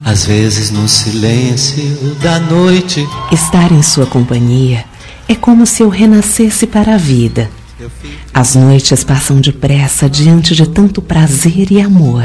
Às vezes no silêncio da noite, estar em sua companhia é como se eu renascesse para a vida. As noites passam depressa diante de tanto prazer e amor.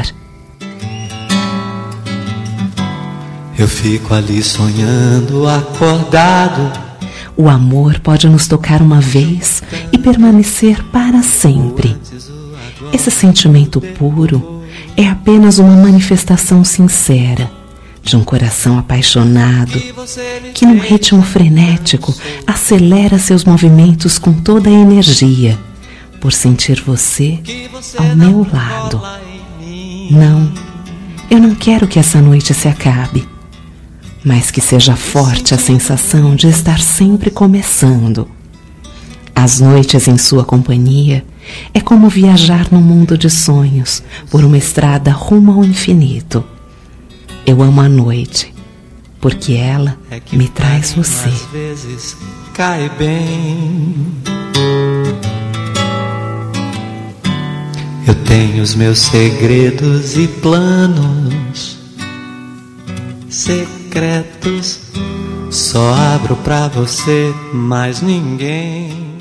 eu fico ali sonhando, acordado. O amor pode nos tocar uma vez e permanecer para sempre. Esse sentimento puro é apenas uma manifestação sincera de um coração apaixonado que, num ritmo frenético, acelera seus movimentos com toda a energia por sentir você ao meu lado. Não, eu não quero que essa noite se acabe, mas que seja forte a sensação de estar sempre começando. As noites em sua companhia é como viajar num mundo de sonhos por uma estrada rumo ao infinito. Eu amo a noite, porque ela me traz você. Às vezes cai bem. Eu tenho os meus segredos e planos secretos. Só abro pra você, mais ninguém.